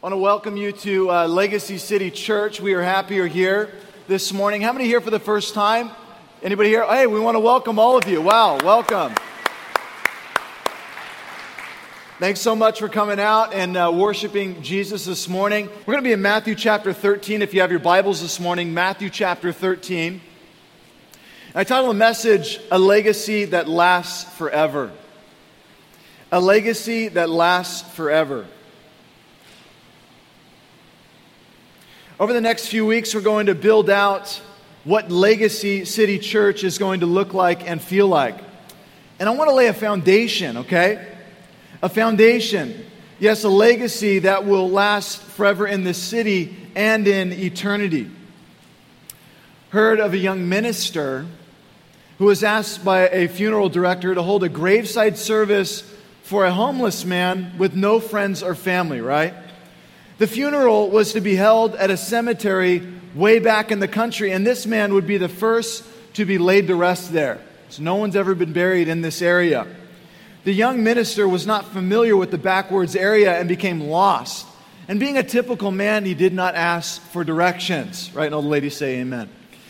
I want to welcome you to Legacy City Church. We are happy you're here this morning. How many here for the first time? Anybody here? Hey, we want to welcome all of you. Wow, welcome. Thanks so much for coming out and worshiping Jesus this morning. We're going to be in Matthew chapter 13. If you have your Bibles this morning, Matthew chapter 13. I titled the message, A Legacy That Lasts Forever. A legacy that lasts forever. Over the next few weeks, we're going to build out what Legacy City Church is going to look like and feel like. And I want to lay a foundation, okay? A foundation. Yes, a legacy that will last forever in this city and in eternity. Heard of a young minister who was asked by a funeral director to hold a graveside service for a homeless man with no friends or family, right? The funeral was to be held at a cemetery way back in the country, and this man would be the first to be laid to rest there. So no one's ever been buried in this area. The young minister was not familiar with the backwoods area and became lost. And being a typical man, he did not ask for directions. Right? And all the ladies say amen.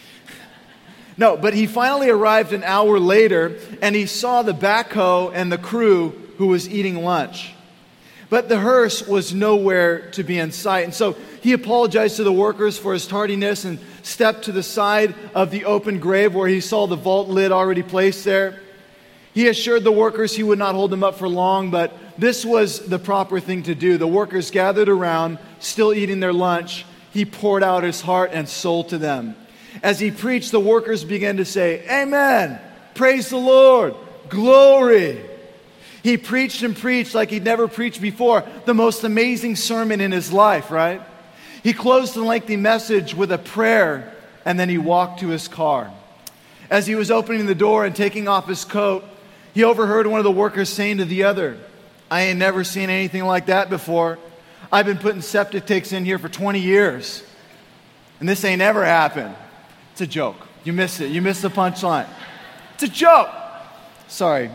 No, but he finally arrived an hour later, and he saw the backhoe and the crew who was eating lunch. But the hearse was nowhere to be in sight. And so he apologized to the workers for his tardiness and stepped to the side of the open grave where he saw the vault lid already placed there. He assured the workers he would not hold them up for long, but this was the proper thing to do. The workers gathered around, still eating their lunch. He poured out his heart and soul to them. As he preached, the workers began to say, "Amen, praise the Lord, glory." He preached and preached like he'd never preached before. The most amazing sermon in his life, right? He closed the lengthy message with a prayer, and then he walked to his car. As he was opening the door and taking off his coat, he overheard one of the workers saying to the other, "I ain't never seen anything like that before. I've been putting septic tanks in here for 20 years, and this ain't ever happened." It's a joke. You missed it. You missed the punchline. It's a joke. Sorry.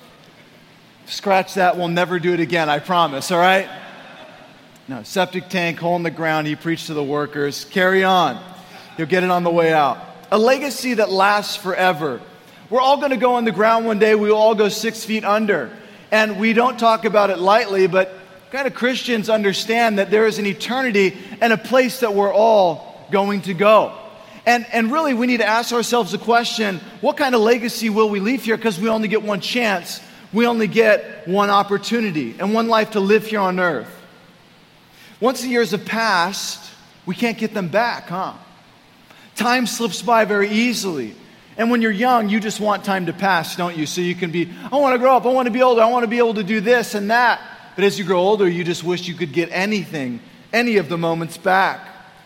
Scratch that. We'll never do it again. I promise. All right? No, septic tank, hole in the ground. He preached to the workers. Carry on. You'll get it on the way out. A legacy that lasts forever. We're all going to go on the ground one day. We will all go 6 feet under. And we don't talk about it lightly, but kind of Christians understand that there is an eternity and a place that we're all going to go. And really, we need to ask ourselves the question, what kind of legacy will we leave here? Because we only get one chance. We only get one opportunity and one life to live here on earth. Once the years have passed, we can't get them back, huh? Time slips by very easily. And when you're young, you just want time to pass, don't you? So you can be, I want to grow up, I want to be older, I want to be able to do this and that. But as you grow older, you just wish you could get anything, any of the moments back.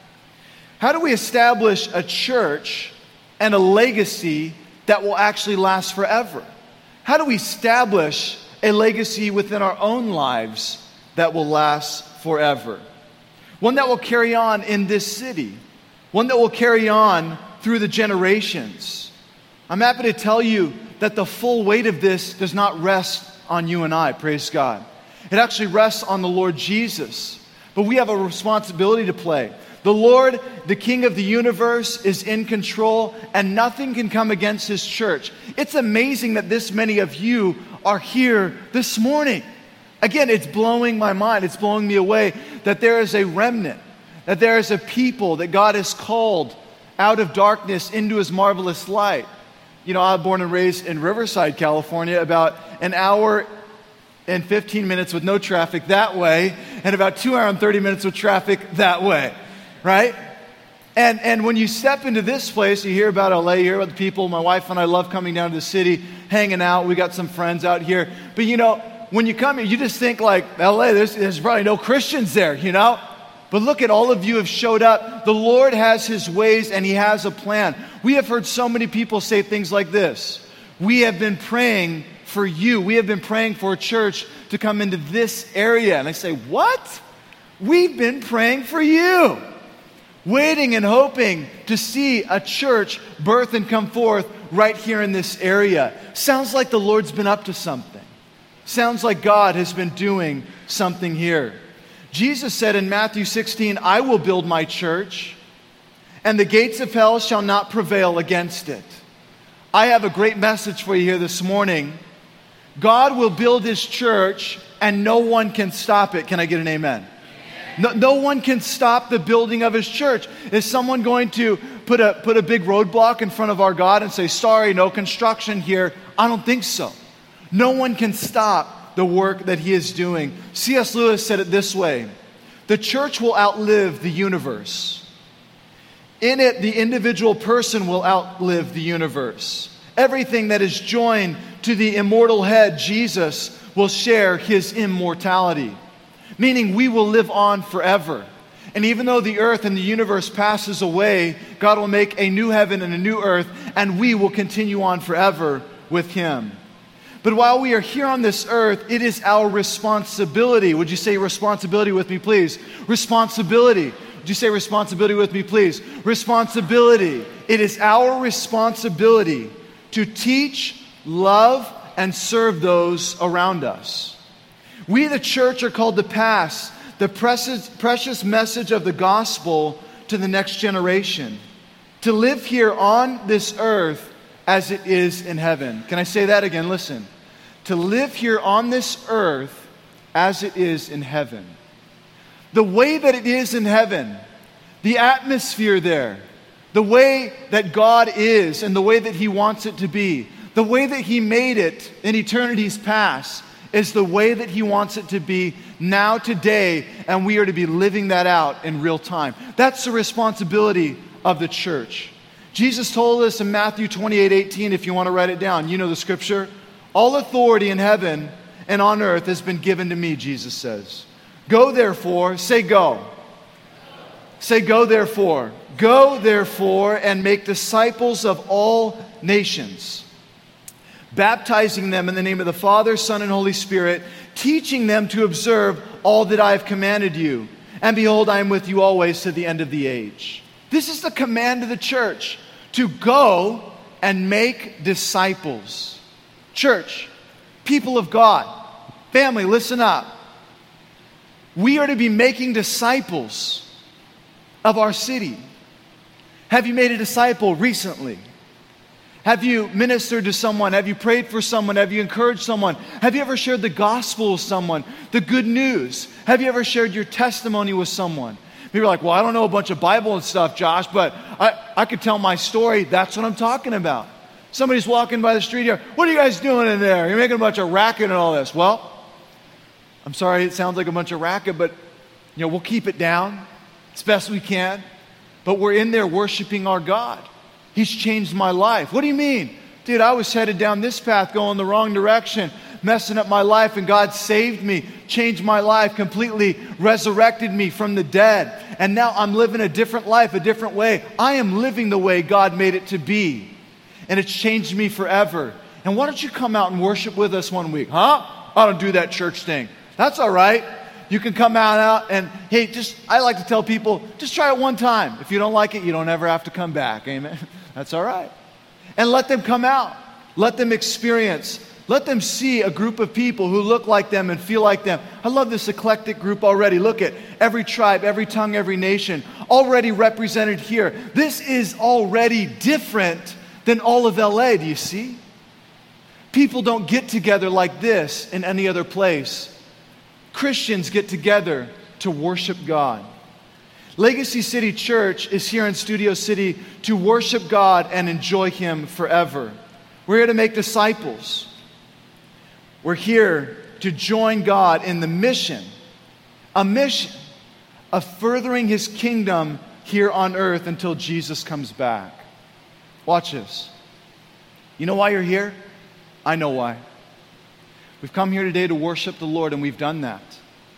How do we establish a church and a legacy that will actually last forever? How do we establish a legacy within our own lives that will last forever? One that will carry on in this city. One that will carry on through the generations. I'm happy to tell you that the full weight of this does not rest on you and I, praise God. It actually rests on the Lord Jesus. But we have a responsibility to play. The Lord, the King of the universe, is in control, and nothing can come against His church. It's amazing that this many of you are here this morning. Again, it's blowing my mind. It's blowing me away that there is a remnant, that there is a people that God has called out of darkness into His marvelous light. You know, I was born and raised in Riverside, California, about an hour and 15 minutes with no traffic that way, and about 2 hours and 30 minutes with traffic that way. Right? And when you step into this place, you hear about LA, you hear about the people. My wife and I love coming down to the city, hanging out. We got some friends out here. But you know, when you come here, you just think like, LA, there's probably no Christians there, you know? But look at all of you have showed up. The Lord has His ways and He has a plan. We have heard so many people say things like this. We have been praying for you. We have been praying for a church to come into this area. And I say, what? We've been praying for you. Waiting and hoping to see a church birth and come forth right here in this area. Sounds like the Lord's been up to something. Sounds like God has been doing something here. Jesus said in Matthew 16, I will build my church, and the gates of hell shall not prevail against it. I have a great message for you here this morning. God will build His church, and no one can stop it. Can I get an amen? No one can stop the building of His church. Is someone going to put a big roadblock in front of our God and say, sorry, no construction here? I don't think so. No one can stop the work that He is doing. C.S. Lewis said it this way: the church will outlive the universe. In it, the individual person will outlive the universe. Everything that is joined to the immortal head, Jesus, will share His immortality. Meaning we will live on forever. And even though the earth and the universe passes away, God will make a new heaven and a new earth, and we will continue on forever with Him. But while we are here on this earth, it is our responsibility. Would you say responsibility with me, please? Responsibility. Would you say responsibility with me, please? Responsibility. It is our responsibility to teach, love, and serve those around us. We, the church, are called to pass the precious message of the gospel to the next generation. To live here on this earth as it is in heaven. Can I say that again? Listen. To live here on this earth as it is in heaven. The way that it is in heaven, the atmosphere there, the way that God is and the way that He wants it to be, the way that He made it in eternity's past, is the way that He wants it to be now, today, and we are to be living that out in real time. That's the responsibility of the church. Jesus told us in Matthew 28:18, if you want to write it down, you know the scripture. All authority in heaven and on earth has been given to me, Jesus says. Go therefore, say go. Say go therefore. Go therefore and make disciples of all nations, baptizing them in the name of the Father, Son, and Holy Spirit, teaching them to observe all that I have commanded you. And behold, I am with you always to the end of the age. This is the command of the church, to go and make disciples. Church, people of God, family, listen up. We are to be making disciples of our city. Have you made a disciple recently? Have you ministered to someone? Have you prayed for someone? Have you encouraged someone? Have you ever shared the gospel with someone? The good news? Have you ever shared your testimony with someone? People are like, well, I don't know a bunch of Bible and stuff, Josh, but I could tell my story. That's what I'm talking about. Somebody's walking by the street here. What are you guys doing in there? You're making a bunch of racket and all this. Well, I'm sorry it sounds like a bunch of racket, but we'll keep it down as best we can. But we're in there worshiping our God. He's changed my life. What do you mean? Dude, I was headed down this path going the wrong direction, messing up my life, and God saved me, changed my life, completely resurrected me from the dead. And now I'm living a different life, a different way. I am living the way God made it to be. And it's changed me forever. And why don't you come out and worship with us one week? Huh? I don't do that church thing. That's all right. You can come out and, hey, I like to tell people, just try it one time. If you don't like it, you don't ever have to come back. Amen? That's all right. And let them come out. Let them experience. Let them see a group of people who look like them and feel like them. I love this eclectic group already. Look at every tribe, every tongue, every nation already represented here. This is already different than all of LA, do you see? People don't get together like this in any other place. Christians get together to worship God. Legacy City Church is here in Studio City to worship God and enjoy Him forever. We're here to make disciples. We're here to join God in the mission, a mission of furthering His kingdom here on earth until Jesus comes back. Watch this. You know why you're here? I know why. We've come here today to worship the Lord, and we've done that.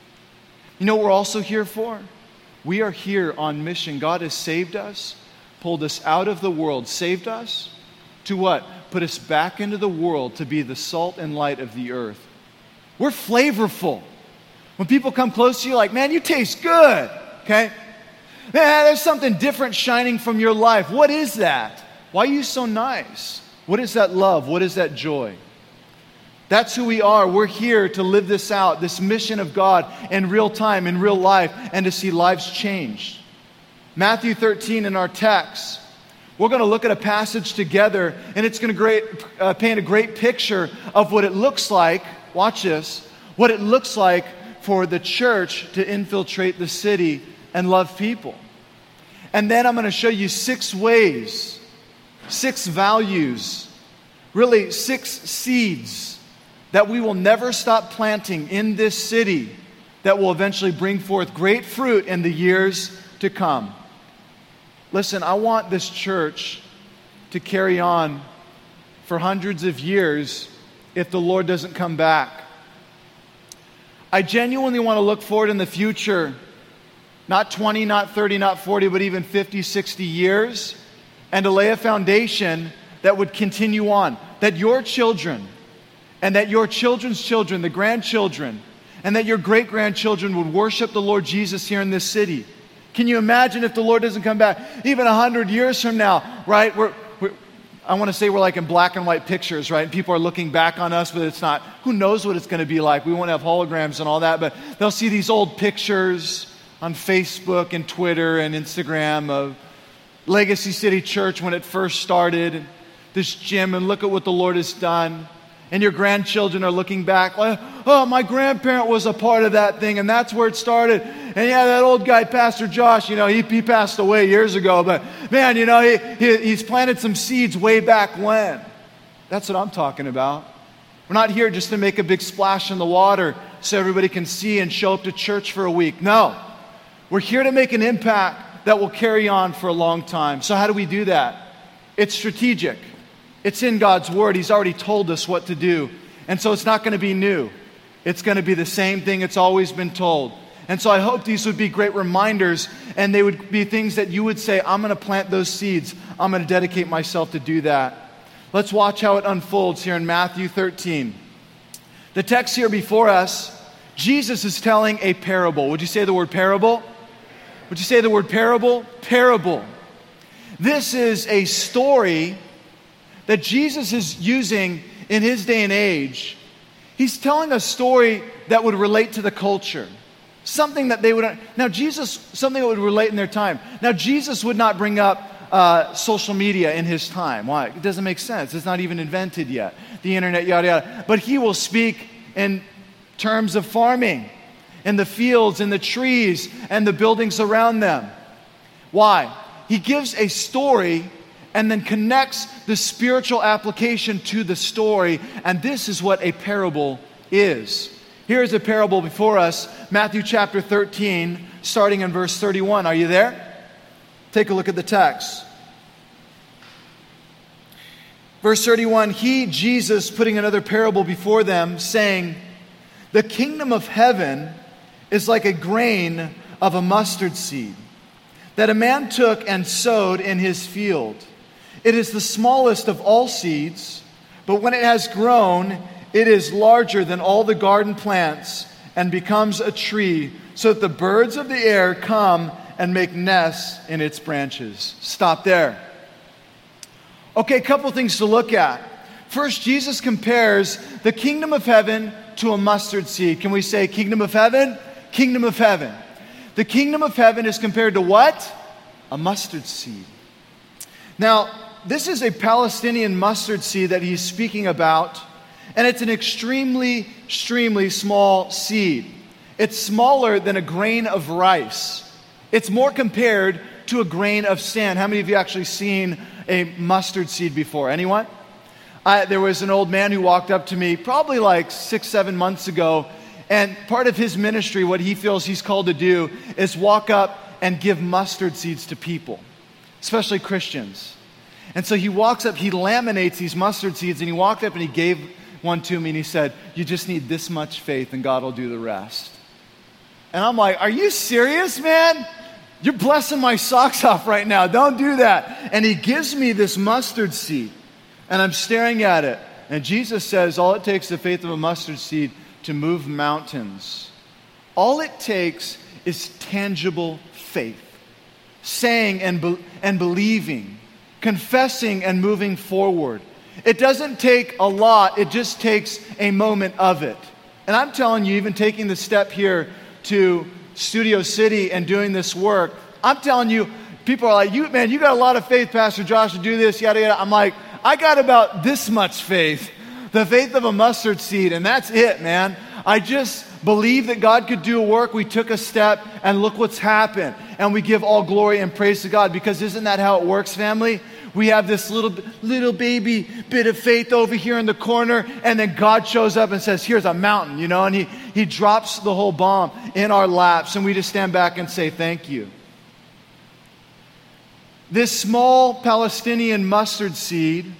You know what we're also here for? We are here on mission. God has saved us, pulled us out of the world, saved us to what? Put us back into the world to be the salt and light of the earth. We're flavorful. When people come close to you, like, man, you taste good. Okay? Man, there's something different shining from your life. What is that? Why are you so nice? What is that love? What is that joy? That's who we are. We're here to live this out, this mission of God in real time, in real life, and to see lives changed. Matthew 13 in our text, we're going to look at a passage together, and it's going to paint a great picture of what it looks like, watch this, what it looks like for the church to infiltrate the city and love people. And then I'm going to show you 6 ways, 6 values, really 6 seeds that we will never stop planting in this city that will eventually bring forth great fruit in the years to come. Listen, I want this church to carry on for hundreds of years if the Lord doesn't come back. I genuinely want to look forward in the future, not 20, not 30, not 40, but even 50, 60 years, and to lay a foundation that would continue on, that your children and that your children's children, the grandchildren, and that your great-grandchildren would worship the Lord Jesus here in this city. Can you imagine if the Lord doesn't come back? Even 100 years from now, right? I want to say we're like in black and white pictures, right? And people are looking back on us, but it's not. Who knows what it's going to be like? We won't have holograms and all that, but they'll see these old pictures on Facebook and Twitter and Instagram of Legacy City Church when it first started, this gym, and look at what the Lord has done. And your grandchildren are looking back like, oh, my grandparent was a part of that thing, and that's where it started. And yeah, that old guy, Pastor Josh, he passed away years ago, but man, he's planted some seeds way back when. That's what I'm talking about. We're not here just to make a big splash in the water so everybody can see and show up to church for a week. No, we're here to make an impact that will carry on for a long time. So how do we do that? It's strategic. It's in God's Word. He's already told us what to do. And so it's not going to be new. It's going to be the same thing it's always been told. And so I hope these would be great reminders, and they would be things that you would say, I'm going to plant those seeds. I'm going to dedicate myself to do that. Let's watch how it unfolds here in Matthew 13. The text here before us, Jesus is telling a parable. Would you say the word parable? Would you say the word parable? Parable. This is a story that Jesus is using in his day and age. He's telling a story that would relate to the culture. Something that they would... something that would relate in their time. Now, Jesus would not bring up social media in his time. Why? It doesn't make sense. It's not even invented yet. The internet, yada, yada. But he will speak in terms of farming, and the fields, and the trees, and the buildings around them. Why? He gives a story and then connects the spiritual application to the story. And this is what a parable is. Here's a parable before us, Matthew chapter 13, starting in verse 31. Are you there? Take a look at the text. Verse 31, he, Jesus, putting another parable before them, saying, the kingdom of heaven is like a grain of a mustard seed that a man took and sowed in his field. It is the smallest of all seeds, but when it has grown, it is larger than all the garden plants and becomes a tree, so that the birds of the air come and make nests in its branches. Stop there. Okay, a couple things to look at. First, Jesus compares the kingdom of heaven to a mustard seed. Can we say kingdom of heaven? Kingdom of heaven. The kingdom of heaven is compared to what? A mustard seed. Now, this is a Palestinian mustard seed that he's speaking about, and it's an extremely small seed. It's smaller than a grain of rice. It's more compared to a grain of sand. How many of you actually seen a mustard seed before? Anyone? There was an old man who walked up to me probably like 6-7 months ago, and part of his ministry, what he feels he's called to do, is walk up and give mustard seeds to people, especially Christians. And so he walks up, he laminates these mustard seeds, and he walked up and he gave one to me, and he said, you just need this much faith and God will do the rest. And I'm like, are you serious, man? You're blessing my socks off right now. Don't do that. And he gives me this mustard seed, and I'm staring at it. And Jesus says, all it takes is the faith of a mustard seed to move mountains. All it takes is tangible faith, saying and believing, confessing and moving forward. It doesn't take a lot, it just takes a moment of it. And I'm telling you, even taking the step here to Studio City and doing this work, I'm telling you, people are like, you got a lot of faith, Pastor Josh, to do this, yada, yada. I'm like, I got about this much faith, the faith of a mustard seed, and that's it, man. I just believe that God could do a work. We took a step, and look what's happened. And we give all glory and praise to God, because isn't that how it works, family? We have this little baby bit of faith over here in the corner, and then God shows up and says, here's a mountain, and he drops the whole bomb in our laps, and we just stand back and say, thank you. This small Palestinian mustard seed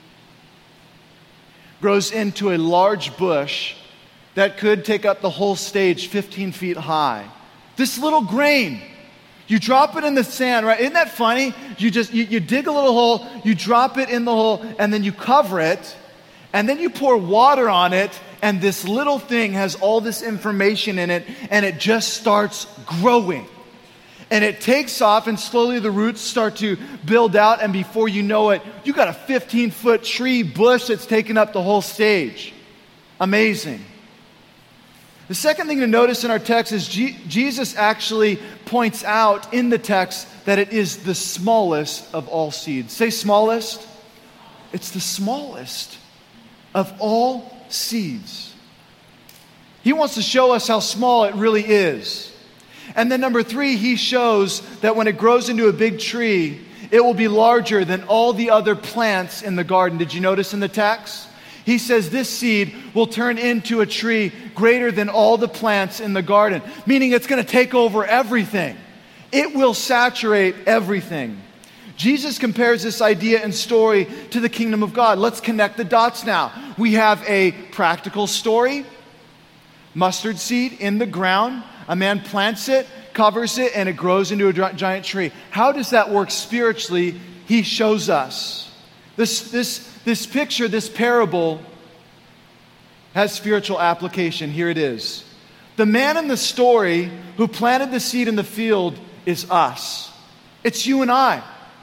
grows into a large bush that could take up the whole stage 15 feet high. This little grain, you drop it in the sand, right? Isn't that funny? You dig a little hole, you drop it in the hole, and then you cover it, and then you pour water on it, and this little thing has all this information in it, and it just starts growing. And it takes off, and slowly the roots start to build out, and before you know it, you got a 15-foot tree bush that's taken up the whole stage. Amazing. The second thing to notice in our text is Jesus actually points out in the text that it is the smallest of all seeds. Say smallest. It's the smallest of all seeds. He wants to show us how small it really is. And then number 3, he shows that when it grows into a big tree, it will be larger than all the other plants in the garden. Did you notice in the text? He says this seed will turn into a tree greater than all the plants in the garden, meaning it's going to take over everything. It will saturate everything. Jesus compares this idea and story to the kingdom of God. Let's connect the dots now. We have a practical story, mustard seed in the ground. A man plants it, covers it, and it grows into a giant tree. How does that work spiritually? He shows us. This picture, this parable, has spiritual application. Here it is. The man in the story who planted the seed in the field is us. It's you and I.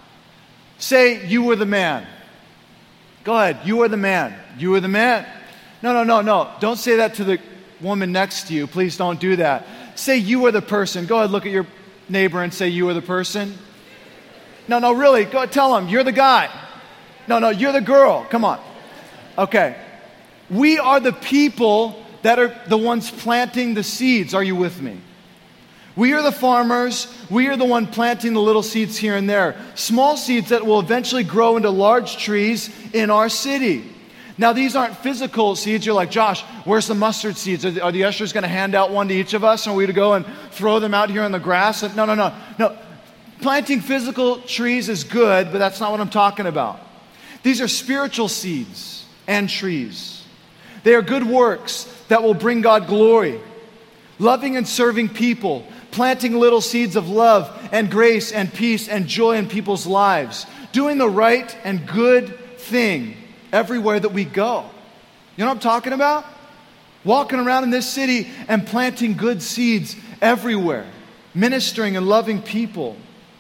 Say, you were the man. Go ahead, you are the man. You were the man. No. Don't say that to the woman next to you. Please don't do that. Say, you are the person. Go ahead, look at your neighbor and say, you are the person. No, really. Go tell him, you're the guy. No, you're the girl. Come on. Okay. We are the people that are the ones planting the seeds. Are you with me? We are the farmers. We are the one planting the little seeds here and there. Small seeds that will eventually grow into large trees in our city. Now, these aren't physical seeds. You're like, Josh, where's the mustard seeds? Are the ushers going to hand out one to each of us? Or are we to go and throw them out here on the grass? No. Planting physical trees is good, but that's not what I'm talking about. These are spiritual seeds and trees. They are good works that will bring God glory. Loving and serving people, planting little seeds of love and grace and peace and joy in people's lives. Doing the right and good thing everywhere that we go. You know what I'm talking about? Walking around in this city and planting good seeds everywhere. Ministering and loving people.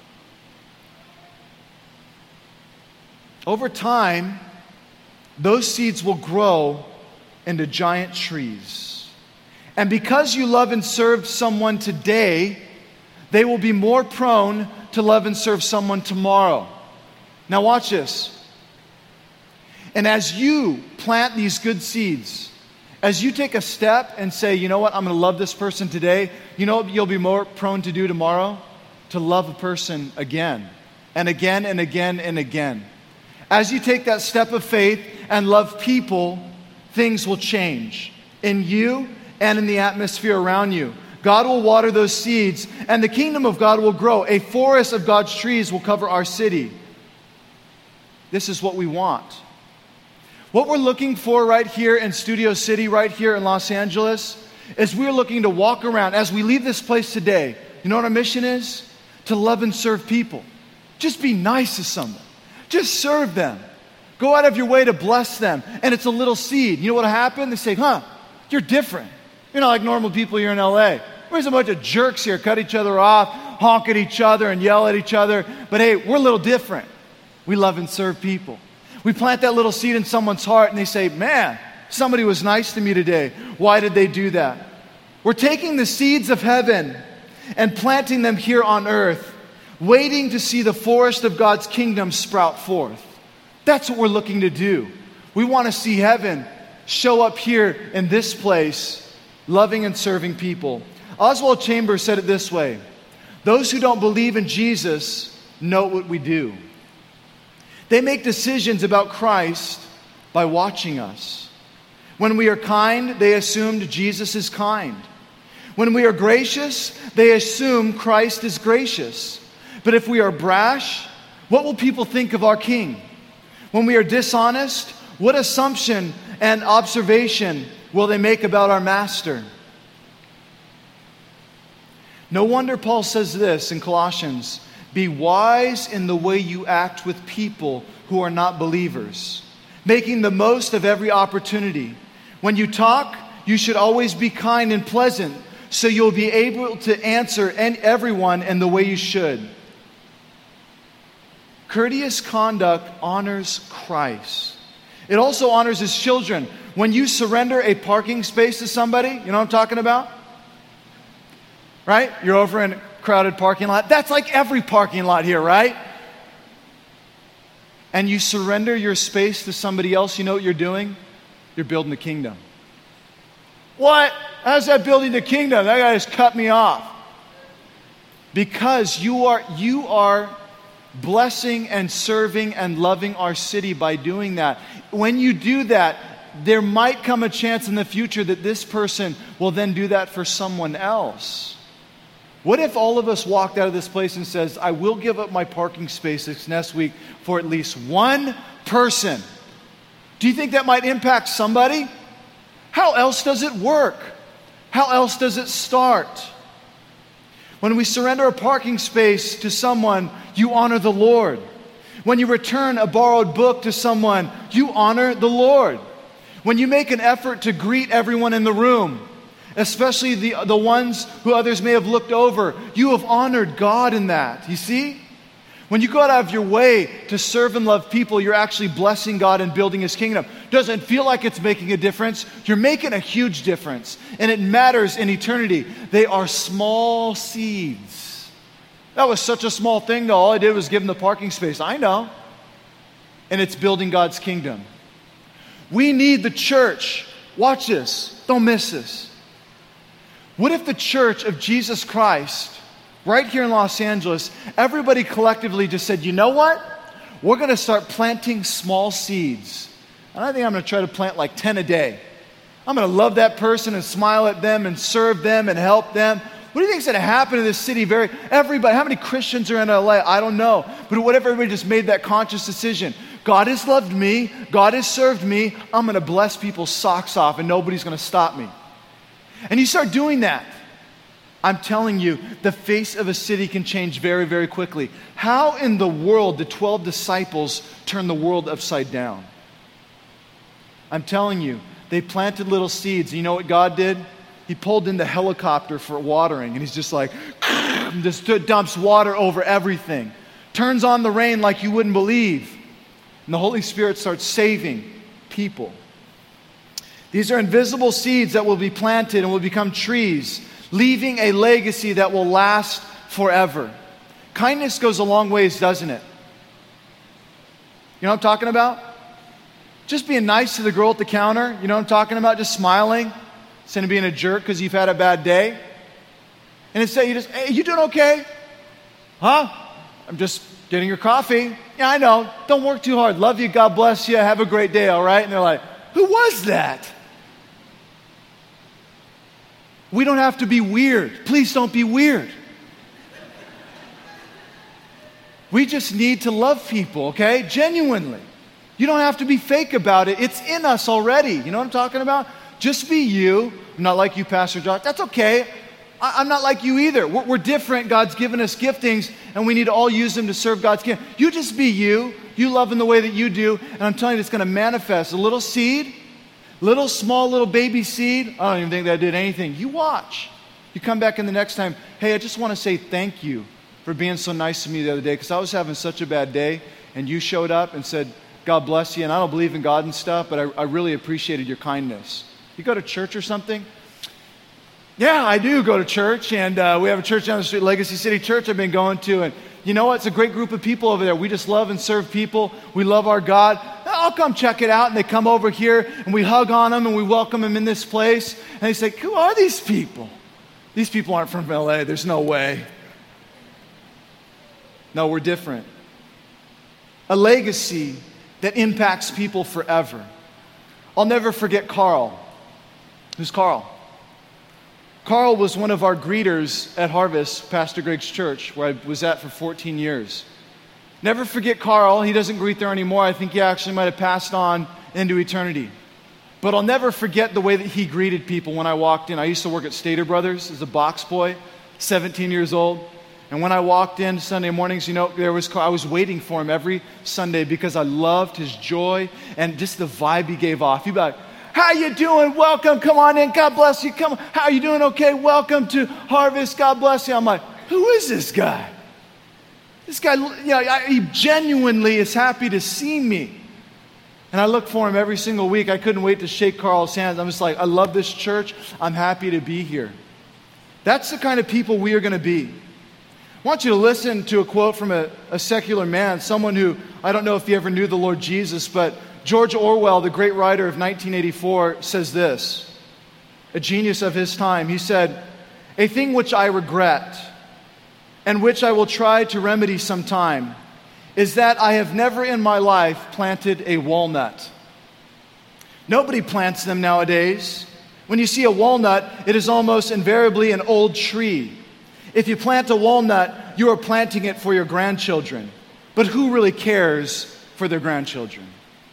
Over time, those seeds will grow into giant trees. And because you love and serve someone today, they will be more prone to love and serve someone tomorrow. Now watch this. And as you plant these good seeds, as you take a step and say, you know what, I'm going to love this person today, you know what you'll be more prone to do tomorrow? To love a person again, and again, and again, and again. As you take that step of faith and love people, things will change in you and in the atmosphere around you. God will water those seeds, and the kingdom of God will grow. A forest of God's trees will cover our city. This is what we want. What we're looking for right here in Studio City, right here in Los Angeles, is we're looking to walk around. As we leave this place today, you know what our mission is? To love and serve people. Just be nice to someone. Just serve them. Go out of your way to bless them. And it's a little seed. You know what'll happen? They say, you're different. You're not like normal people here in LA. There's a bunch of jerks here, cut each other off, honk at each other and yell at each other. But hey, we're a little different. We love and serve people. We plant that little seed in someone's heart and they say, man, somebody was nice to me today. Why did they do that? We're taking the seeds of heaven and planting them here on earth, waiting to see the forest of God's kingdom sprout forth. That's what we're looking to do. We want to see heaven show up here in this place, loving and serving people. Oswald Chambers said it this way: those who don't believe in Jesus know what we do. They make decisions about Christ by watching us. When we are kind, they assumed Jesus is kind. When we are gracious, they assume Christ is gracious. But if we are brash, what will people think of our King? When we are dishonest, what assumption and observation will they make about our Master? No wonder Paul says this in Colossians: be wise in the way you act with people who are not believers, making the most of every opportunity. When you talk, you should always be kind and pleasant, so you'll be able to answer everyone in the way you should. Courteous conduct honors Christ. It also honors His children. When you surrender a parking space to somebody, you know what I'm talking about? Right? You're over in a crowded parking lot. That's like every parking lot here, right? And you surrender your space to somebody else, you know what you're doing? You're building the kingdom. What? How's that building the kingdom? That guy just cut me off. Because you are blessing and serving and loving our city by doing that. When you do that, there might come a chance in the future that this person will then do that for someone else. What if all of us walked out of this place and says, I will give up my parking space next week for at least one person? Do you think that might impact somebody? How else does it work? How else does it start? When we surrender a parking space to someone, you honor the Lord. When you return a borrowed book to someone, you honor the Lord. When you make an effort to greet everyone in the room, especially the ones who others may have looked over, you have honored God in that. You see? When you go out of your way to serve and love people, you're actually blessing God and building His kingdom. Doesn't feel like it's making a difference. You're making a huge difference. And it matters in eternity. They are small seeds. That was such a small thing, though. All I did was give them the parking space. I know. And it's building God's kingdom. We need the church. Watch this. Don't miss this. What if the church of Jesus Christ, right here in Los Angeles, everybody collectively just said, you know what? We're going to start planting small seeds. And I think I'm going to try to plant like 10 a day. I'm going to love that person and smile at them and serve them and help them. What do you think is going to happen in this city? Everybody, how many Christians are in LA? I don't know. But what if everybody just made that conscious decision? God has loved me. God has served me. I'm going to bless people's socks off and nobody's going to stop me. And you start doing that. I'm telling you, the face of a city can change very, very quickly. How in the world did 12 disciples turn the world upside down? I'm telling you, they planted little seeds. You know what God did? He pulled in the helicopter for watering, and He's just like, just dumps water over everything. Turns on the rain like you wouldn't believe. And the Holy Spirit starts saving people. These are invisible seeds that will be planted and will become trees, leaving a legacy that will last forever. Kindness goes a long ways, doesn't it? You know what I'm talking about? Just being nice to the girl at the counter. You know what I'm talking about? Just smiling instead of being a jerk because you've had a bad day. And instead you just, hey, you doing okay? Huh? I'm just getting your coffee. Yeah, I know. Don't work too hard. Love you. God bless you. Have a great day, all right? And they're like, who was that? We don't have to be weird. Please don't be weird. We just need to love people, okay? Genuinely. You don't have to be fake about it. It's in us already. You know what I'm talking about? Just be you. I'm not like you, Pastor Josh. That's okay. I'm not like you either. We're different. God's given us giftings, and we need to all use them to serve God's kingdom. You just be you. You love in the way that you do, and I'm telling you, it's going to manifest. A little seed, little small little baby seed. I don't even think that did anything. You watch. You come back in the next time. Hey, I just want to say thank you for being so nice to me the other day because I was having such a bad day, and you showed up and said, God bless you. And I don't believe in God and stuff, but I really appreciated your kindness. You go to church or something? Yeah, I do go to church, and we have a church down the street, Legacy City Church I've been going to, and you know what? It's a great group of people over there. We just love and serve people. We love our God. I'll come check it out, and they come over here, and we hug on them, and we welcome them in this place, and they say, who are these people? These people aren't from LA. There's no way. No, we're different. A legacy that impacts people forever. I'll never forget Carl. Who's Carl? Carl was one of our greeters at Harvest, Pastor Greg's church, where I was at for 14 years. Never forget Carl. He doesn't greet there anymore. I think he actually might have passed on into eternity. But I'll never forget the way that he greeted people when I walked in. I used to work at Stater Brothers as a box boy, 17 years old. And when I walked in Sunday mornings, I was waiting for him every Sunday because I loved his joy and just the vibe he gave off. He'd be like, how you doing? Welcome. Come on in. God bless you. Come. How you doing? Okay. Welcome to Harvest. God bless you. I'm like, who is this guy? This guy, he genuinely is happy to see me. And I look for him every single week. I couldn't wait to shake Carl's hand. I'm just like, I love this church. I'm happy to be here. That's the kind of people we are going to be. I want you to listen to a quote from a secular man, someone who, I don't know if he ever knew the Lord Jesus, but George Orwell, the great writer of 1984, says this, a genius of his time. He said, a thing which I regret and which I will try to remedy sometime is that I have never in my life planted a walnut. Nobody plants them nowadays. When you see a walnut, it is almost invariably an old tree. If you plant a walnut, you are planting it for your grandchildren. But who really cares for their grandchildren?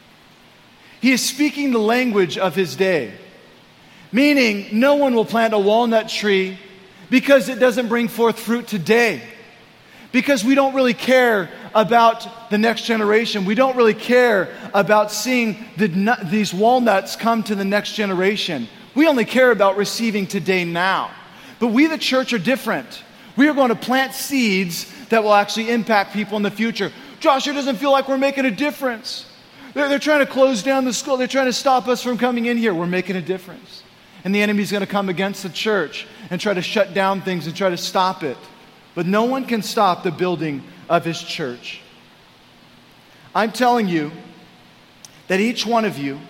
He is speaking the language of his day, meaning no one will plant a walnut tree because it doesn't bring forth fruit today. Because we don't really care about the next generation. We don't really care about seeing these walnuts come to the next generation. We only care about receiving today now. But we, the church, are different. We are going to plant seeds that will actually impact people in the future. Josh, it doesn't feel like we're making a difference. They're trying to close down the school. They're trying to stop us from coming in here. We're making a difference. And the enemy's going to come against the church and try to shut down things and try to stop it. But no one can stop the building of his church. I'm telling you that each one of you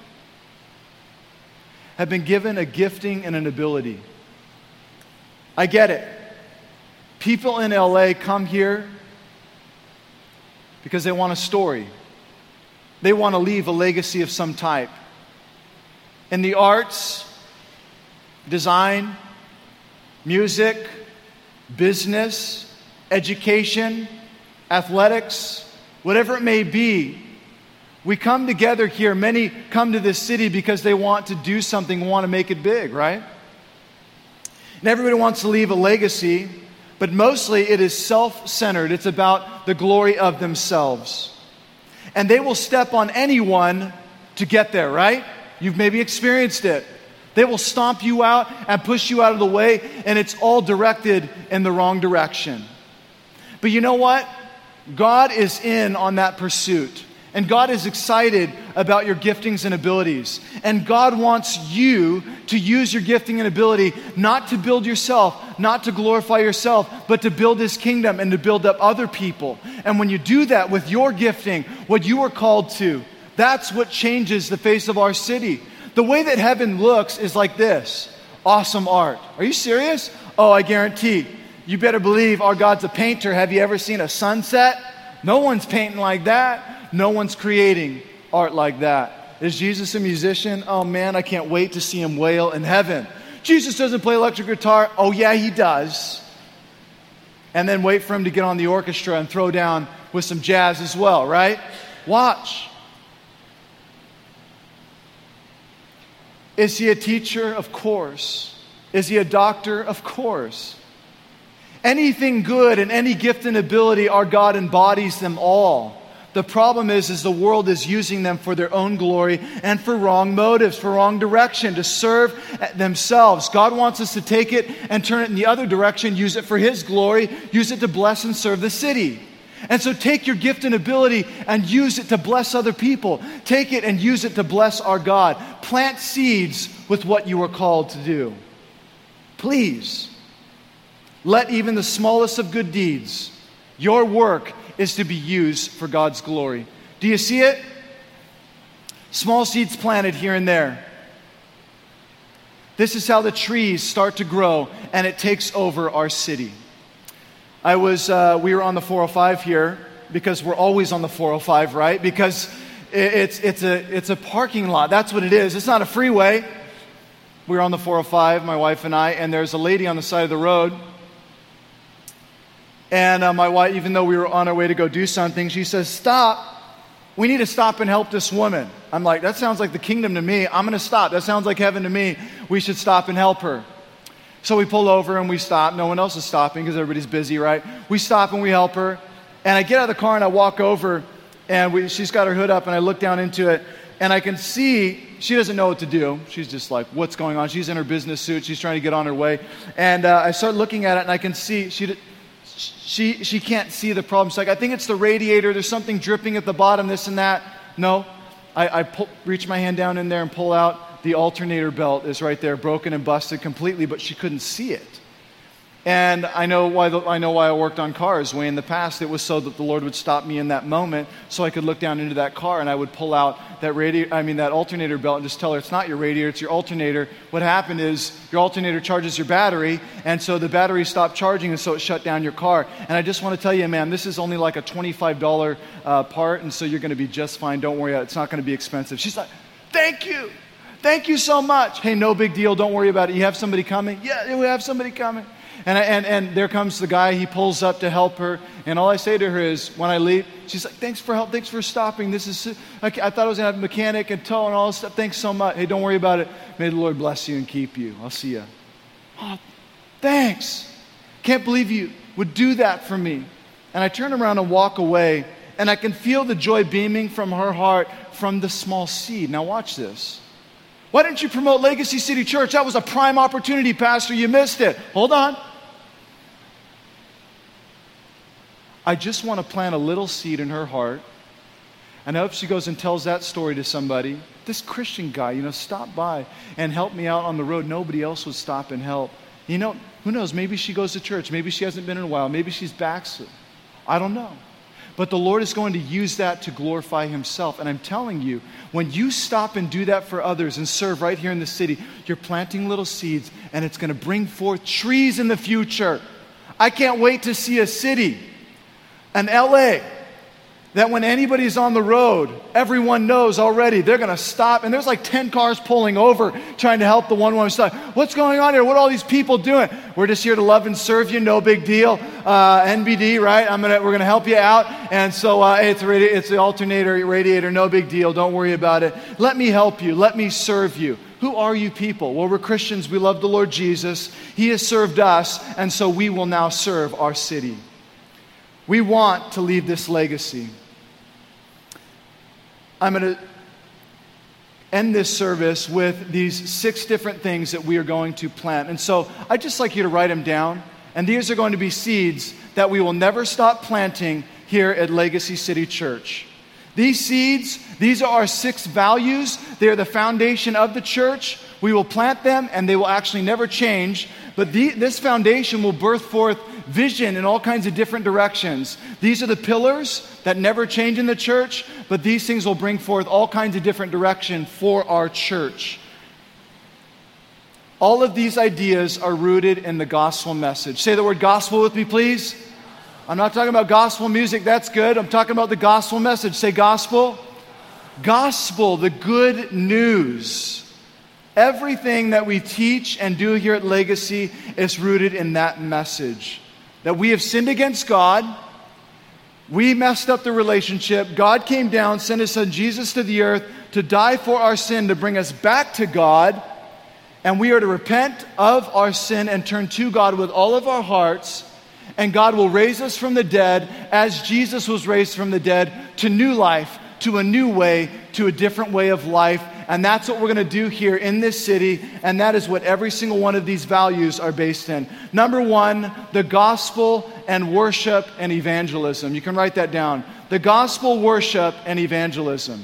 have been given a gifting and an ability. I get it. People in LA come here because they want a story. They want to leave a legacy of some type. In the arts, design, music, business, education, athletics, whatever it may be, we come together here. Many come to this city because they want to do something, want to make it big, right? And everybody wants to leave a legacy, but mostly it is self-centered. It's about the glory of themselves. And they will step on anyone to get there, right? You've maybe experienced it. They will stomp you out and push you out of the way, and it's all directed in the wrong direction. But you know what? God is in on that pursuit. And God is excited about your giftings and abilities. And God wants you to use your gifting and ability not to build yourself, not to glorify yourself, but to build His kingdom and to build up other people. And when you do that with your gifting, what you are called to, that's what changes the face of our city. The way that heaven looks is like this. Awesome art. Are you serious? Oh, I guarantee. You better believe our God's a painter. Have you ever seen a sunset? No one's painting like that. No one's creating art like that. Is Jesus a musician? Oh man, I can't wait to see him wail in heaven. Jesus doesn't play electric guitar. Oh yeah, he does. And then wait for him to get on the orchestra and throw down with some jazz as well, right? Watch. Is he a teacher? Of course. Is he a doctor? Of course. Anything good and any gift and ability, our God embodies them all. The problem is the world is using them for their own glory and for wrong motives, for wrong direction, to serve themselves. God wants us to take it and turn it in the other direction, use it for His glory, use it to bless and serve the city. And so take your gift and ability and use it to bless other people. Take it and use it to bless our God. Plant seeds with what you are called to do. Please, let even the smallest of good deeds, your work is to be used for God's glory. Do you see it? Small seeds planted here and there. This is how the trees start to grow, and it takes over our city. We were on the 405 here, because we're always on the 405, right? Because it's a parking lot. That's what it is. It's not a freeway. We were on the 405, my wife and I, and there's a lady on the side of the road. And my wife, even though we were on our way to go do something, she says, "Stop. We need to stop and help this woman." I'm like, that sounds like the kingdom to me. I'm going to stop. That sounds like heaven to me. We should stop and help her. So we pull over and we stop. No one else is stopping because everybody's busy, right? We stop and we help her. And I get out of the car and I walk over, and she's got her hood up, and I look down into it, and I can see she doesn't know what to do. She's just like, what's going on? She's in her business suit. She's trying to get on her way. And I start looking at it, and I can see she can't see the problem. She's like, "I think it's the radiator. There's something dripping at the bottom, this and that." No. I reach my hand down in there and pull out. The alternator belt is right there, broken and busted completely, but she couldn't see it. And I know why I worked on cars way in the past. It was so that the Lord would stop me in that moment, so I could look down into that car, and I would pull out that alternator belt and just tell her, "It's not your radiator, it's your alternator." What happened is your alternator charges your battery, and so the battery stopped charging, and so it shut down your car. And I just want to tell you, ma'am, this is only like a $25 part, and so you're going to be just fine. Don't worry, it's not going to be expensive. She's like, "Thank you. Thank you so much." "Hey, no big deal. Don't worry about it. You have somebody coming?" "Yeah, we have somebody coming." And there comes the guy. He pulls up to help her. And all I say to her is, when I leave, she's like, "Thanks for help. Thanks for stopping. This is, I thought I was going to have a mechanic and tow and all this stuff. Thanks so much. Hey, don't worry about it. May the Lord bless you and keep you. I'll see you." "Oh, thanks. Can't believe you would do that for me." And I turn around and walk away. And I can feel the joy beaming from her heart from the small seed. Now watch this. "Why didn't you promote Legacy City Church? That was a prime opportunity, Pastor. You missed it." Hold on. I just want to plant a little seed in her heart. And I hope she goes and tells that story to somebody. "This Christian guy, stopped by and helped me out on the road. Nobody else would stop and help." Who knows? Maybe she goes to church. Maybe she hasn't been in a while. Maybe she's backslid. I don't know. But the Lord is going to use that to glorify Himself. And I'm telling you, when you stop and do that for others and serve right here in the city, you're planting little seeds, and it's going to bring forth trees in the future. I can't wait to see a city, an LA, that when anybody's on the road, everyone knows already they're going to stop. And there's like 10 cars pulling over trying to help the one woman stop. "What's going on here? What are all these people doing?" "We're just here to love and serve you. No big deal. NBD, right? We're going to help you out. And so it's the alternator, radiator. No big deal. Don't worry about it. Let me help you. Let me serve you." Who are you people? Well, we're Christians. We love the Lord Jesus. He has served us, and so we will now serve our city. We want to leave this legacy. I'm going to end this service with these 6 different things that we are going to plant. And so I'd just like you to write them down. And these are going to be seeds that we will never stop planting here at Legacy City Church. These seeds, these are our 6 values. They are the foundation of the church. We will plant them, and they will actually never change. But this foundation will birth forth vision in all kinds of different directions. These are the pillars that never change in the church, but these things will bring forth all kinds of different direction for our church. All of these ideas are rooted in the gospel message. Say the word gospel with me, please. I'm not talking about gospel music. That's good. I'm talking about the gospel message. Say gospel. Gospel, the good news. Everything that we teach and do here at Legacy is rooted in that message. That we have sinned against God. We messed up the relationship. God came down, sent His Son Jesus to the earth to die for our sin, to bring us back to God. And we are to repent of our sin and turn to God with all of our hearts. And God will raise us from the dead as Jesus was raised from the dead to new life, to a new way, to a different way of life. And that's what we're going to do here in this city, and that is what every single one of these values are based in. Number one, the gospel and worship and evangelism. You can write that down. The gospel, worship, and evangelism.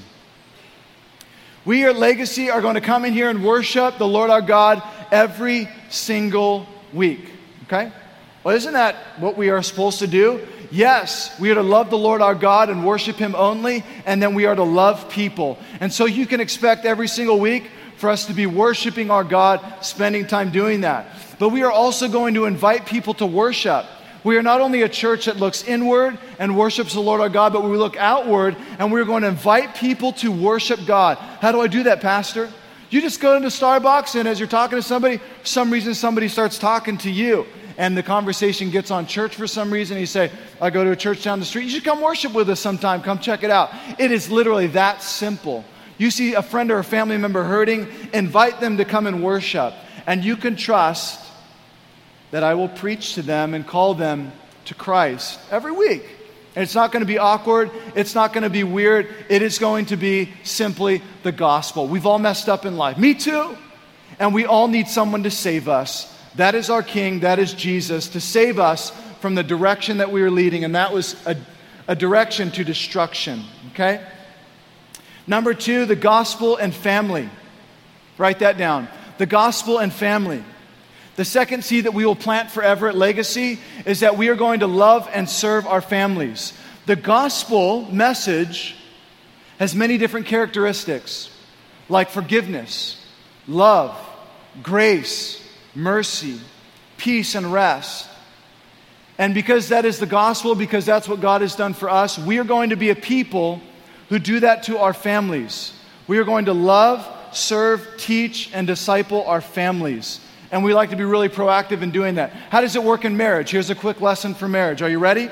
We here at Legacy are going to come in here and worship the Lord our God every single week. Okay? Well, isn't that what we are supposed to do? Yes, we are to love the Lord our God and worship Him only, and then we are to love people. And so you can expect every single week for us to be worshiping our God, spending time doing that. But we are also going to invite people to worship. We are not only a church that looks inward and worships the Lord our God, but we look outward, and we're going to invite people to worship God. How do I do that, Pastor? You just go into Starbucks, and as you're talking to somebody, for some reason somebody starts talking to you, and the conversation gets on church for some reason. You say, I go to a church down the street. You should come worship with us sometime. Come check it out. It is literally that simple. You see a friend or a family member hurting, invite them to come and worship, and you can trust that I will preach to them and call them to Christ every week. And it's not going to be awkward. It's not going to be weird. It is going to be simply the gospel. We've all messed up in life. Me too. And we all need someone to save us. That is our King. That is Jesus, to save us from the direction that we were leading. And that was a direction to destruction. Okay? Number two, the gospel and family. Write that down. The gospel and family. The second seed that we will plant forever at Legacy is that we are going to love and serve our families. The gospel message has many different characteristics, like forgiveness, love, grace, mercy, peace, and rest. And because that is the gospel, because that's what God has done for us, we are going to be a people who do that to our families. We are going to love, serve, teach, and disciple our families. And we like to be really proactive in doing that. How does it work in marriage? Here's a quick lesson for marriage. Are you ready?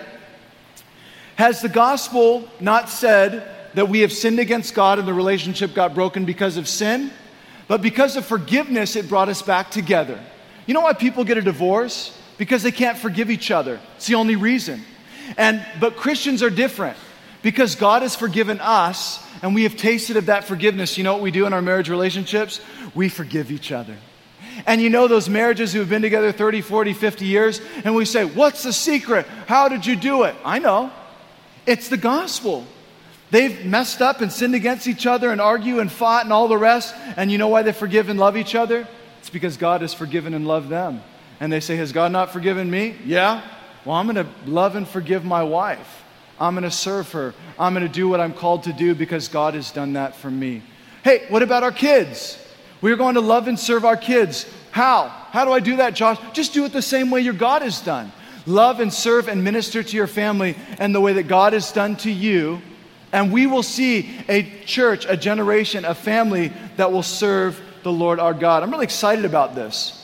Has the gospel not said that we have sinned against God and the relationship got broken because of sin? But because of forgiveness, it brought us back together. You know why people get a divorce? Because they can't forgive each other. It's the only reason. But Christians are different. Because God has forgiven us and we have tasted of that forgiveness. You know what we do in our marriage relationships? We forgive each other. And you know those marriages who have been together 30, 40, 50 years, and we say, what's the secret? How did you do it? I know. It's the gospel. They've messed up and sinned against each other and argued and fought and all the rest. And you know why they forgive and love each other? It's because God has forgiven and loved them. And they say, has God not forgiven me? Yeah. Well, I'm going to love and forgive my wife. I'm going to serve her. I'm going to do what I'm called to do because God has done that for me. Hey, what about our kids? We're going to love and serve our kids. How? How do I do that, Josh? Just do it the same way your God has done. Love and serve and minister to your family and the way that God has done to you. And we will see a church, a generation, a family that will serve the Lord our God. I'm really excited about this.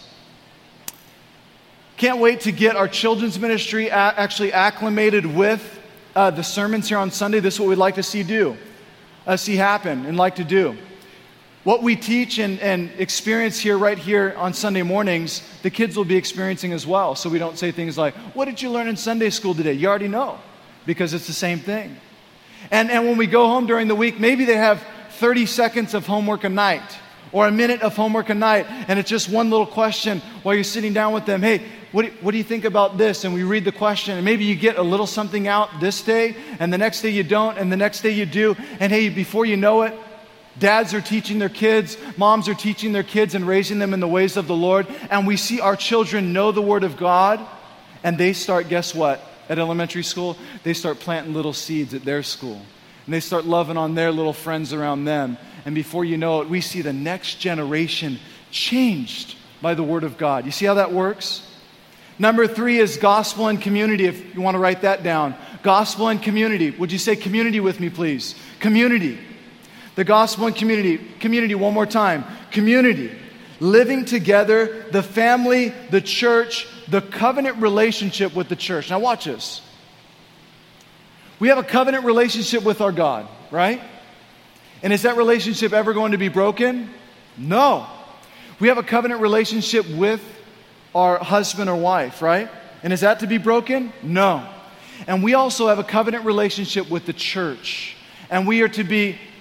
Can't wait to get our children's ministry actually acclimated with the sermons here on Sunday. This is what we'd like to see happen and like to do. What we teach and experience here, right here on Sunday mornings, the kids will be experiencing as well. So we don't say things like, what did you learn in Sunday school today? You already know, because it's the same thing. And when we go home during the week, maybe they have 30 seconds of homework a night or a minute of homework a night, and it's just one little question while you're sitting down with them. Hey, what do you think about this? And we read the question, and maybe you get a little something out this day, and the next day you don't, and the next day you do. And hey, before you know it, dads are teaching their kids, moms are teaching their kids and raising them in the ways of the Lord. And we see our children know the Word of God, and they start, guess what? At elementary school, they start planting little seeds at their school. And they start loving on their little friends around them. And before you know it, we see the next generation changed by the Word of God. You see how that works? Number 3 is gospel and community, if you want to write that down. Gospel and community. Would you say community with me, please? Community. The gospel and community. Community, one more time. Community. Living together, the family, the church, the covenant relationship with the church. Now watch this. We have a covenant relationship with our God, right? And is that relationship ever going to be broken? No. We have a covenant relationship with our husband or wife, right? And is that to be broken? No. And we also have a covenant relationship with the church. And we are to be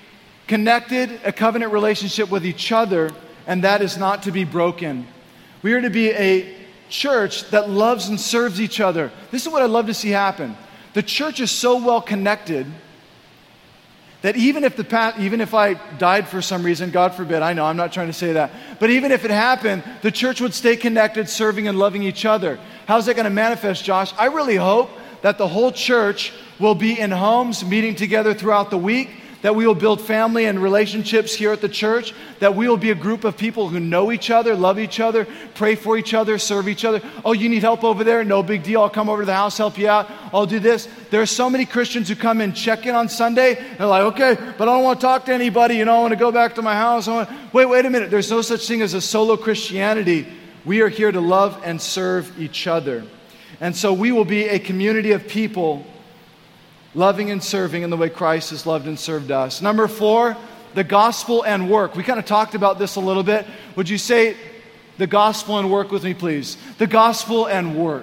connected, a covenant relationship with each other, and that is not to be broken. We are to be a church that loves and serves each other. This is what I'd love to see happen. The church is so well connected that even if I died for some reason, God forbid, I know, I'm not trying to say that, but even if it happened, the church would stay connected, serving and loving each other. How's that going to manifest, Josh? I really hope that the whole church will be in homes, meeting together throughout the week, that we will build family and relationships here at the church, that we will be a group of people who know each other, love each other, pray for each other, serve each other. Oh, you need help over there? No big deal. I'll come over to the house, help you out. I'll do this. There are so many Christians who come in, check in on Sunday. They're like, okay, but I don't want to talk to anybody. I want to go back to my house. Wait a minute. There's no such thing as a solo Christianity. We are here to love and serve each other. And so we will be a community of people loving and serving in the way Christ has loved and served us. Number 4, the gospel and work. We kind of talked about this a little bit. Would you say the gospel and work with me, please? The gospel and work.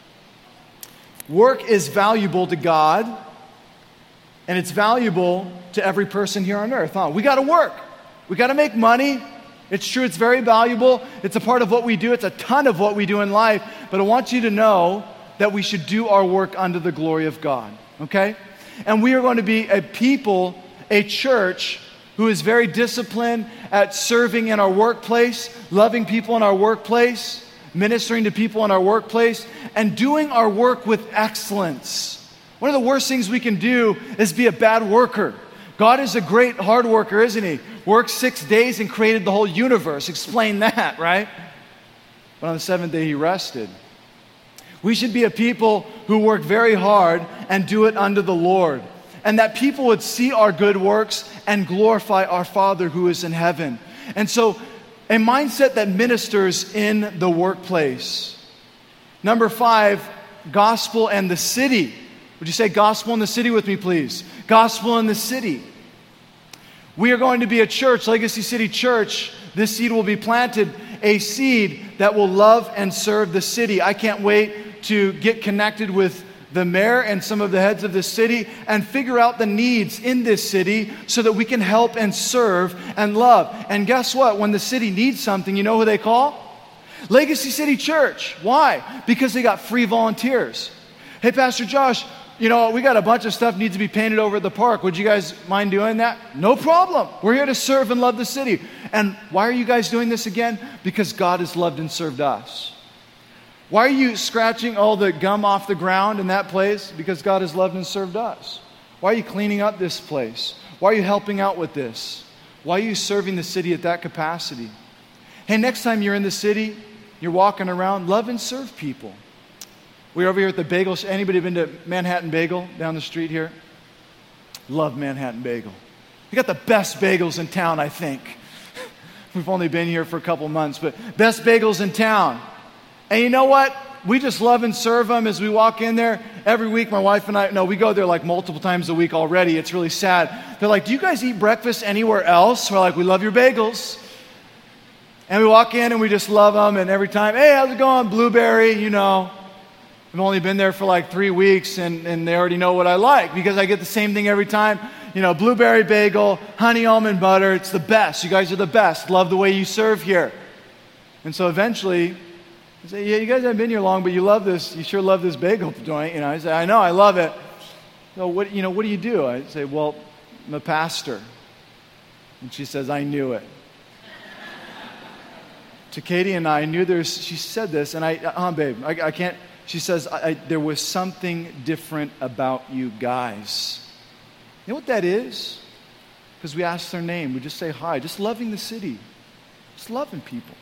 Work is valuable to God, and it's valuable to every person here on earth. We got to work. We got to make money. It's true, it's very valuable. It's a part of what we do. It's a ton of what we do in life. But I want you to know that we should do our work unto the glory of God. Okay? And we are going to be a people, a church, who is very disciplined at serving in our workplace, loving people in our workplace, ministering to people in our workplace, and doing our work with excellence. One of the worst things we can do is be a bad worker. God is a great hard worker, isn't He? Worked 6 days and created the whole universe. Explain that, right? But on the 7th day He rested. We should be a people who work very hard and do it unto the Lord. And that people would see our good works and glorify our Father who is in heaven. And so, a mindset that ministers in the workplace. Number 5, gospel and the city. Would you say gospel in the city with me, please? Gospel in the city. We are going to be a church, Legacy City Church. This seed will be planted, a seed that will love and serve the city. I can't wait to get connected with the mayor and some of the heads of the city and figure out the needs in this city so that we can help and serve and love. And guess what? When the city needs something, you know who they call? Legacy City Church. Why? Because they got free volunteers. Hey, Pastor Josh, we got a bunch of stuff needs to be painted over at the park. Would you guys mind doing that? No problem. We're here to serve and love the city. And why are you guys doing this again? Because God has loved and served us. Why are you scratching all the gum off the ground in that place? Because God has loved and served us. Why are you cleaning up this place? Why are you helping out with this? Why are you serving the city at that capacity? Hey, next time you're in the city, you're walking around, love and serve people. We're over here at the bagel. Anybody been to Manhattan Bagel down the street here? Love Manhattan Bagel. You got the best bagels in town, I think. We've only been here for a couple months, but best bagels in town. And you know what? We just love and serve them as we walk in there. Every week, my wife and I, we go there like multiple times a week already. It's really sad. They're like, do you guys eat breakfast anywhere else? We're like, we love your bagels. And we walk in and we just love them. And every time, hey, how's it going? Blueberry, We've only been there for like 3 weeks and they already know what I like because I get the same thing every time. Blueberry bagel, honey almond butter. It's the best. You guys are the best. Love the way you serve here. And so eventually, I say, yeah, you guys haven't been here long, but you love this. You sure love this bagel joint. I say, I know, I love it. So what do you do? I say, well, I'm a pastor. And she says, I knew it. To Katie and I knew she said this, and babe, I can't. She says, there was something different about you guys. You know what that is? Because we ask their name. We just say hi. Just loving the city. Just loving people.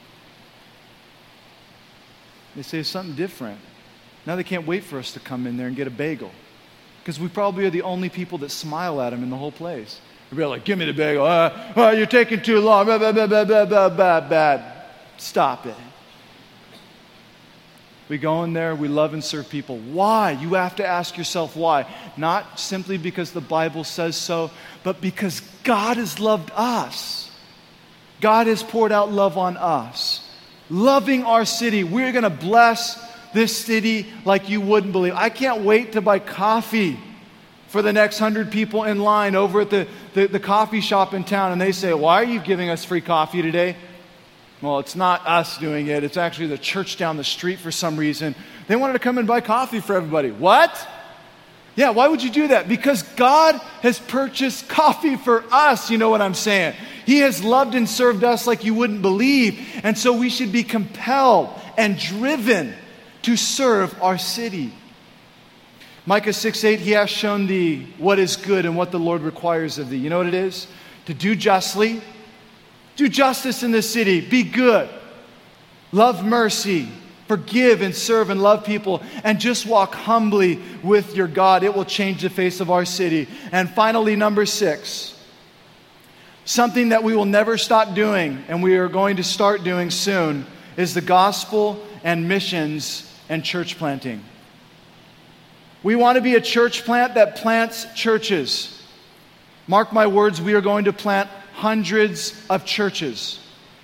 They say something different. Now they can't wait for us to come in there and get a bagel. Because we probably are the only people that smile at them in the whole place. They're like, give me the bagel. You're taking too long. Bad. Stop it. We go in there, we love and serve people. Why? You have to ask yourself why. Not simply because the Bible says so, but because God has loved us. God has poured out love on us. Loving our city. We're going to bless this city like you wouldn't believe. I can't wait to buy coffee for the next 100 people in line over at the coffee shop in town, and they say, why are you giving us free coffee today? Well, it's not us doing it. It's actually the church down the street for some reason. They wanted to come and buy coffee for everybody. What? Yeah, why would you do that? Because God has purchased coffee for us, you know what I'm saying? He has loved and served us like you wouldn't believe. And so we should be compelled and driven to serve our city. Micah 6:8, he has shown thee what is good and what the Lord requires of thee. You know what it is? To do justly, do justice in the city, be good, love mercy, forgive and serve and love people, and just walk humbly with your God. It will change the face of our city. And finally, number 6, something that we will never stop doing, and we are going to start doing soon, is the gospel and missions and church planting. We want to be a church plant that plants churches. Mark my words, we are going to plant hundreds of churches.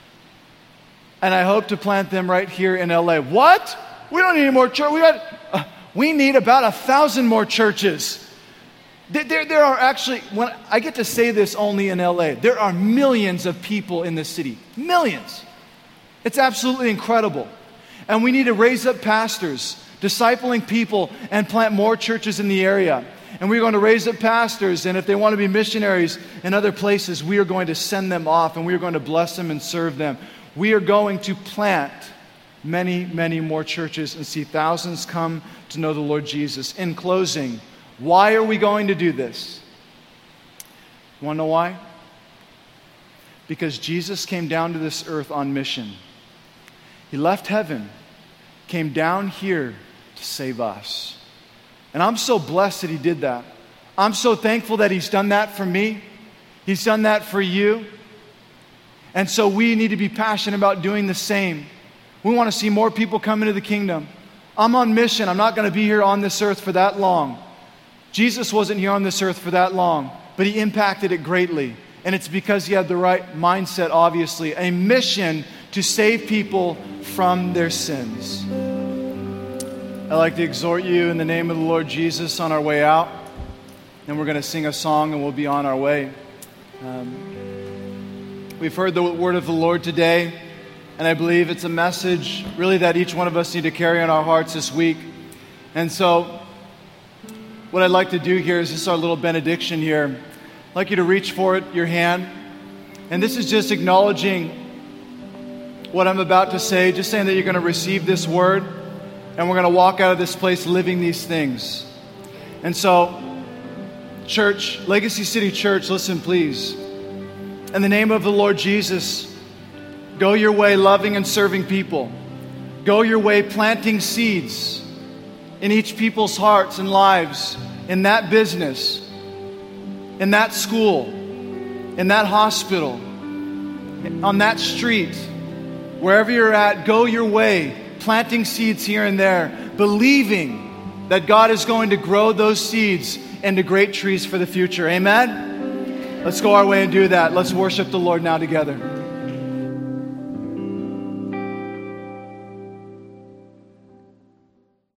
And I hope to plant them right here in LA. What? We don't need any more church. We need about 1,000 more churches. There are actually, when I get to say this only in LA, there are millions of people in this city. Millions. It's absolutely incredible. And we need to raise up pastors, discipling people, and plant more churches in the area. And we're going to raise up pastors, and if they want to be missionaries in other places, we are going to send them off, and we are going to bless them and serve them. We are going to plant many, many more churches and see thousands come to know the Lord Jesus. In closing, why are we going to do this? You want to know why? Because Jesus came down to this earth on mission. He left heaven, came down here to save us. And I'm so blessed that He did that. I'm so thankful that He's done that for me. He's done that for you. And so we need to be passionate about doing the same. We want to see more people come into the kingdom. I'm on mission. I'm not going to be here on this earth for that long. Jesus wasn't here on this earth for that long, but He impacted it greatly. And it's because He had the right mindset, obviously. A mission to save people from their sins. I'd like to exhort you in the name of the Lord Jesus on our way out. And we're going to sing a song and we'll be on our way. We've heard the word of the Lord today, and I believe it's a message really that each one of us need to carry in our hearts this week. And so what I'd like to do here is just our little benediction here. I'd like you to reach for it, your hand. And this is just acknowledging what I'm about to say, just saying that you're going to receive this word, and we're going to walk out of this place living these things. And so, church, Legacy City Church, listen please. In the name of the Lord Jesus, go your way loving and serving people. Go your way planting seeds in each people's hearts and lives, in that business, in that school, in that hospital, on that street, wherever you're at, go your way, planting seeds here and there, believing that God is going to grow those seeds into great trees for the future. Amen? Let's go our way and do that. Let's worship the Lord now together.